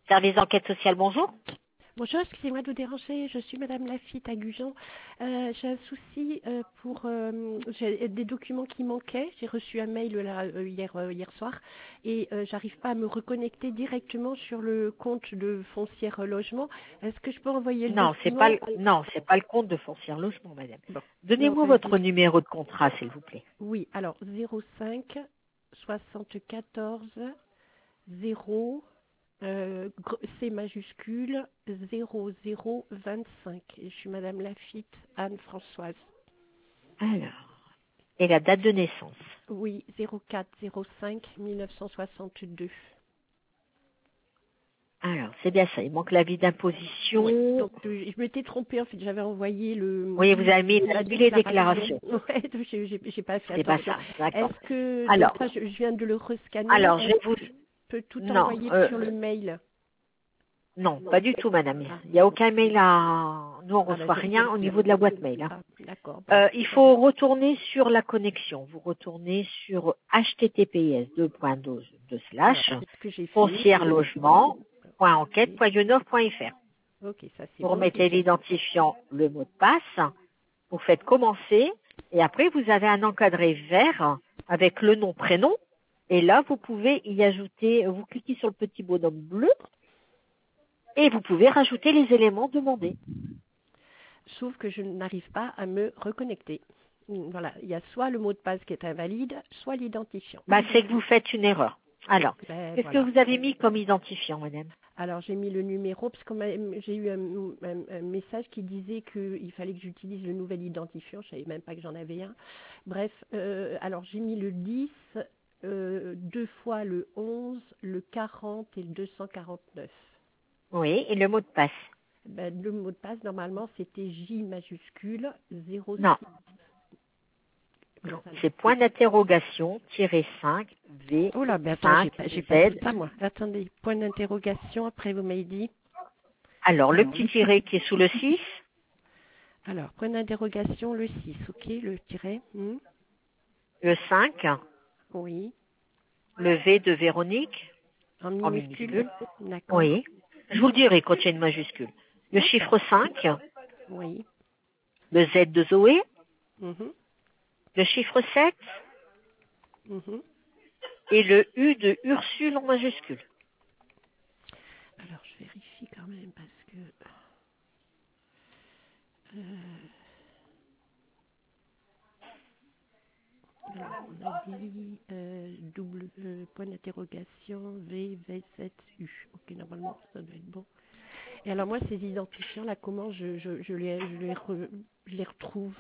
Service d'enquête sociale, bonjour. Bonjour, excusez-moi de vous déranger, je suis Madame Lafitte à Gujan. J'ai un souci j'ai des documents qui manquaient. J'ai reçu un mail hier soir et j'arrive pas à me reconnecter directement sur le compte de Foncière Logement. Est-ce que je peux envoyer le Non, c'est document? pas le compte de Foncière Logement, madame. Bon, non, Donnez-moi votre numéro de contrat, s'il vous plaît. oui, alors 05 74 0 C majuscule 0025. Et je suis Madame Lafitte Anne-Françoise. Alors, et la date de naissance? Oui, 04 05 1962. Alors, c'est bien ça, il manque l'avis d'imposition. Oui, donc je m'étais trompée, en fait, j'avais envoyé Oui, vous avez mis la les déclarations. Ouais, donc j'ai pas fait C'est pas attention. ça, d'accord. Est-ce que, donc Alors, ça, je viens de le rescanner, alors, je vais est-ce vous... que je peux tout Non, envoyer sur le mail? non, pas du tout, madame. Il n'y a aucun mail à... Nous, on Ah ben, reçoit rien au niveau de la boîte mail. Hein. d'accord. Il faut retourner sur la connexion. Vous retournez sur https Alors, c'est ce que j'ai fait. foncierelogement.enquête.ionov.fr. Ok, ça c'est Vous bon. remettez l'identifiant, le mot de passe, vous faites commencer, et après vous avez un encadré vert avec le nom, prénom, et là vous pouvez y ajouter, vous cliquez sur le petit bonhomme bleu, et vous pouvez rajouter les éléments demandés. Sauf que je n'arrive pas à me reconnecter. Voilà, il y a soit le mot de passe qui est invalide, soit l'identifiant. C'est que vous faites une erreur. Alors, qu'est-ce Voilà. que vous avez mis comme identifiant, madame? Alors j'ai mis le numéro, parce que j'ai eu un message qui disait qu'il fallait que j'utilise le nouvel identifiant, je ne savais même pas que j'en avais un. Bref, alors j'ai mis le 10, deux fois le 11, le 40 et le 249. Oui, et le mot de passe? Le mot de passe, normalement, c'était J majuscule 06. Non, c'est point d'interrogation, tiré 5, V, Oh là, mais attends, 5, j'ai pas Z. dit ça, moi. Attendez, point d'interrogation, après vous m'avez dit. Alors, le petit tiré qui est sous le 6, Alors, point d'interrogation, le 6, ok, le tiret. le 5, Oui, le V de Véronique, en en minuscule. minuscule. D'accord. Oui. Je vous le dirai quand il y a une majuscule. Le chiffre 5, Oui. le Z de Zoé, Mhm. le chiffre 7 Mhm. et le U de Ursule en majuscule. Alors, je vérifie quand même parce que... alors, on a dit double point d'interrogation V7U. Ok, normalement, ça doit être bon. Et alors, moi, ces identifiants, là, comment je les retrouve?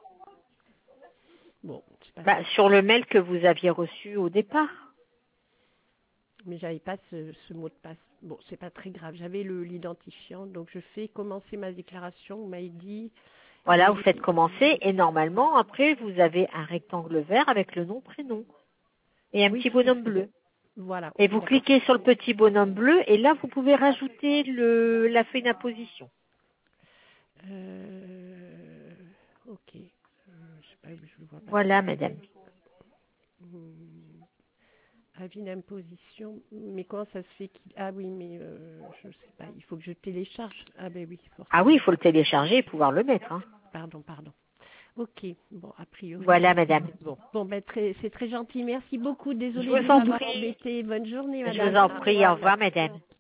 Bon, c'est pas ça. Sur le mail que vous aviez reçu au départ. Mais j'avais pas ce mot de passe. Bon, c'est pas très grave. J'avais l'identifiant, donc je fais commencer ma déclaration. Vous m'avez dit. Voilà, Et vous faites commencer et normalement, après, vous avez un rectangle vert avec le nom, prénom et un oui, petit tout à bonhomme fait. bleu. Voilà. Et Ok, vous d'accord. cliquez sur le petit bonhomme bleu et là, vous pouvez rajouter la feuille d'imposition. Ok. Je sais pas, je le vois pas. Voilà, madame. Avis d'imposition. Mais comment ça se fait qu'il... Ah oui, mais je sais pas. Il faut que je télécharge. Ah ben oui, Ah oui, forcément. il faut le télécharger et pouvoir le mettre. Hein. Pardon. Ok. Bon, a priori. Voilà, madame. Bon, ben c'est très gentil. Merci beaucoup. Je Désolée de vous vous en avoir prie. embêté. Bonne journée, Je madame. vous en Au prie. Au revoir. revoir, madame.